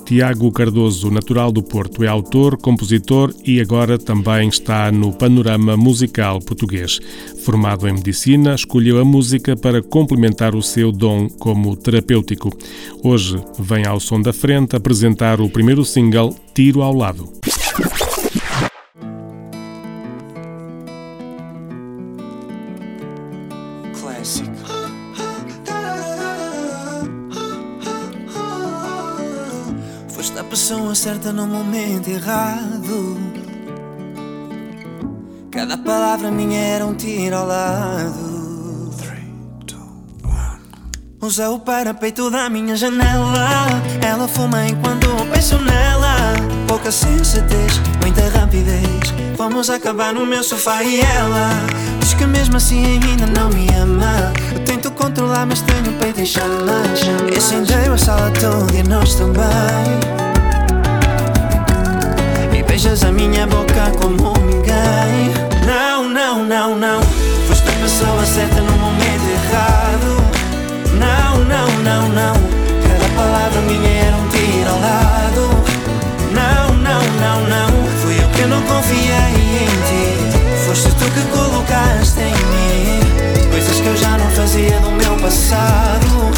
Tiago Cardoso, natural do Porto, é autor, compositor e agora também está no panorama musical português. Formado em medicina, escolheu a música para complementar o seu dom como terapêutico. Hoje vem ao som da frente apresentar o primeiro single, Tiro ao Lado. Foste a pessoa certa no momento errado. Cada palavra minha era um tiro ao lado. 3, 2, 1. Usa o parapeito da minha janela. Ela fuma enquanto eu penso nela. Pouca sensatez, muita rapidez. Vamos acabar no meu sofá e ela diz que mesmo assim ainda não me ama. Eu tento controlar mas tenho o peito em chamas. Incendeio a sala toda e nós também. E beijas a minha boca como ninguém. Não, não, não, não. Foste a pessoa certa no momento errado. Não, não, não, não. Cada palavra minha era um tiro ao lado. Não, não, não, não. Fui eu que não confiei em ti. Foste tu que colocaste em mim coisas que eu já não fazia do meu passado.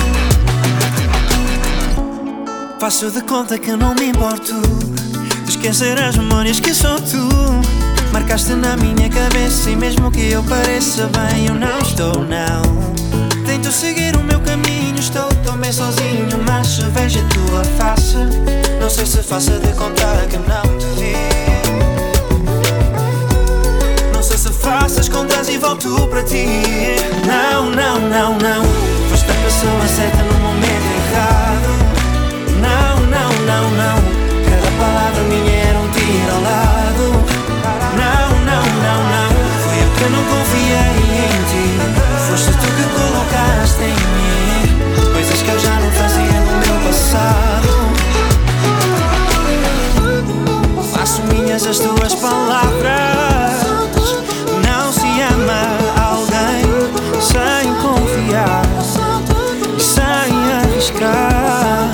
Faço de conta que não me importo de esquecer as memórias que só tu marcaste na minha cabeça. E mesmo que eu pareça bem, eu não estou, não. Tento seguir o meu caminho, estou tão bem sozinho. Mas se vejo a tua face, não sei se faço de conta que não te vi. Não sei se faço as contas e volto para ti. Não, não, não, não. Foste a pessoa certa no momento errado. Não, não, não, não. Cada palavra minha era um tiro ao lado. Não, não, não, não. Fui eu que não confiei em ti. Foste tu que colocaste em mim coisas que eu já não fazia no meu passado. Faço minhas as tuas palavras. Não se ama alguém sem confiar e sem arriscar.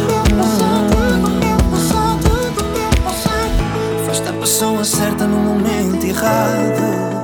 Foste a pessoa certa no momento errado.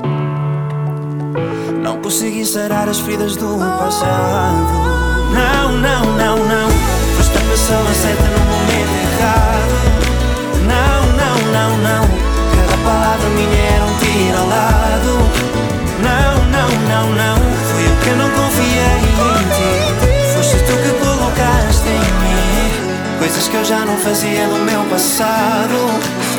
Não consegui sarar as feridas do passado. Não, não, não, não. Foste a pessoa certa no momento errado. Não, não, não, não. Cada palavra minha era um tiro ao lado. Não, não, não, não. Fui eu que não confiei em ti. Foste tu que colocaste em mim coisas que eu já não fazia no meu passado.